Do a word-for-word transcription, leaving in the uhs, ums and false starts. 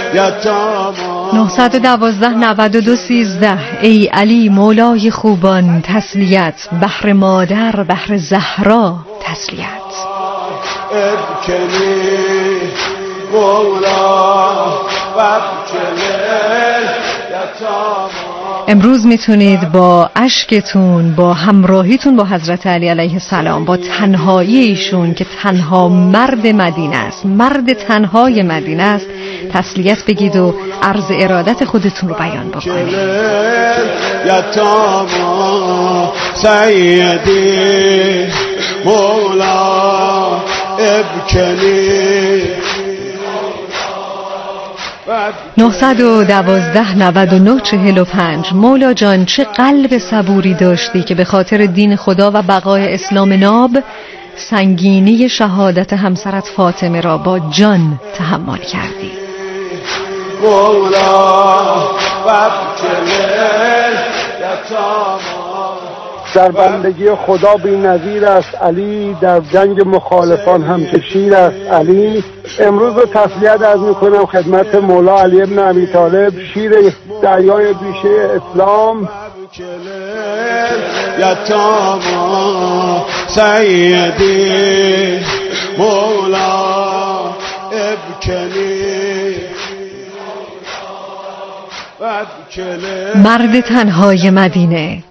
نهصد و دوازده نود و دو سیزده. ای علی مولای خوبان تسلیت، بهر مادر بهر زهرا تسلیت. امروز میتونید با اشکتون، با همراهیتون با حضرت علی علیه السلام، با تنهایی ایشون که تنها مرد مدینه است، مرد تنهای مدینه است، تسلیت بگید و عرض ارادت خودتون رو بیان بکنید. یتاما سیدی مولا ابکنی. نهصد و دوازده نود و نه چهل و پنج. مولا جان چه قلب صبوری داشتی که به خاطر دین خدا و بقای اسلام ناب سنگینی شهادت همسرت فاطمه را با جان تحمل کردی. در بندگی خدا بی نظیر است علی، در جنگ مخالفان همچشیر است علی. امروز رو تسلیت عرض میکنم خدمت مولا علی ابن ابی طالب، شیر دریای بیشه اسلام. یتاما سیدی مولا ابکنی. مرد تنهای مدینه